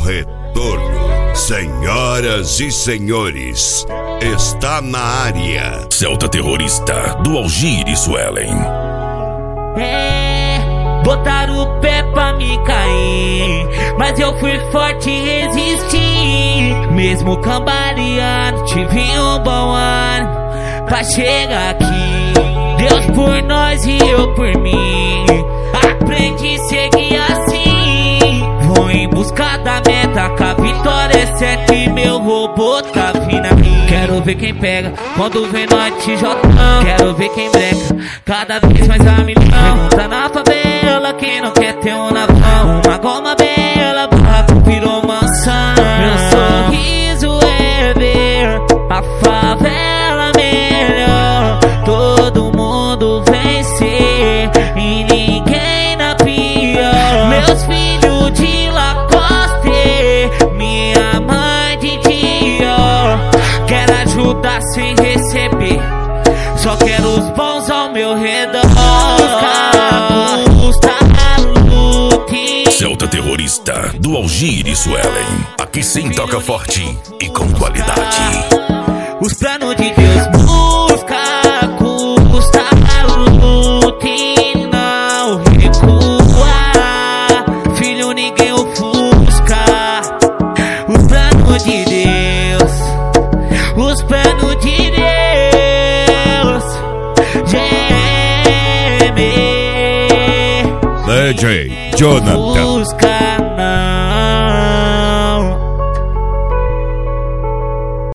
retorno. Senhoras e senhores, está na área Celta Terrorista, do Algir e Suelen. Botaram o pé pra me cair, mas eu fui forte e resisti. Mesmo cambaleando, tive um bom ano pra chegar aqui. Deus por nós e eu por mim, aprendi a seguir assim. Vou em busca da meta, que a vitória é certa e meu robô tá vindo aqui. Quero ver quem pega quando vem no tijolão. Quero ver quem breca cada vez mais a milhão. Pergunta na favela quem não quer ter um navão. Uma goma bela, barraco virou mansão. Meu sorriso é ver a favela melhor. Todo mundo vencer e ninguém na pior. Meus filhos de Lacoste, minha mãe de Dior. Quero ajudar sem receber, só quero os bons ao meu redor. Celta Terrorista, do Algir e Suelen. Aqui sim toca forte e com qualidade. Os planos de Deus busca, custa a luta e não recua. Filho, ninguém ofusca. Os planos de Deus, os planos de Deus. DJ Jonathan.